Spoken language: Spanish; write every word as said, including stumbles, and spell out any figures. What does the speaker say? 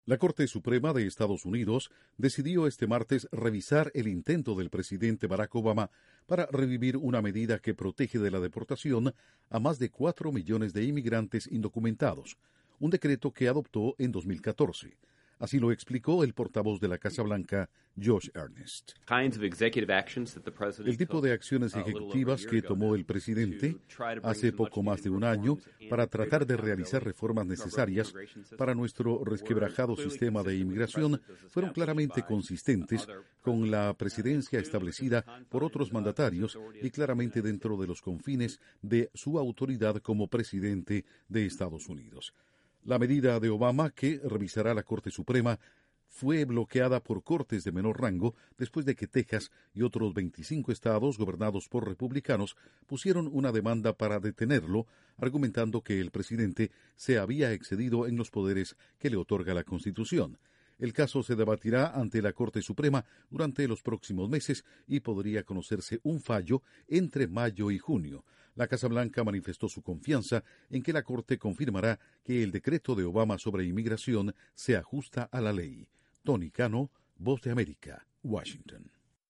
La Corte Suprema de Estados Unidos decidió este martes revisar el intento del presidente Barack Obama para revivir una medida que protege de la deportación a más de cuatro millones de inmigrantes indocumentados, un decreto que adoptó en dos mil catorce. Así lo explicó el portavoz de la Casa Blanca, Josh Earnest. El tipo de acciones ejecutivas que tomó el presidente hace poco más de un año para tratar de realizar reformas necesarias para nuestro resquebrajado sistema de inmigración fueron claramente consistentes con la presidencia establecida por otros mandatarios y claramente dentro de los confines de su autoridad como presidente de Estados Unidos. La medida de Obama, que revisará la Corte Suprema, fue bloqueada por cortes de menor rango después de que Texas y otros veinticinco estados gobernados por republicanos pusieron una demanda para detenerlo, argumentando que el presidente se había excedido en los poderes que le otorga la Constitución. El caso se debatirá ante la Corte Suprema durante los próximos meses y podría conocerse un fallo entre mayo y junio. La Casa Blanca manifestó su confianza en que la Corte confirmará que el decreto de Obama sobre inmigración se ajusta a la ley. Tony Cano, Voz de América, Washington.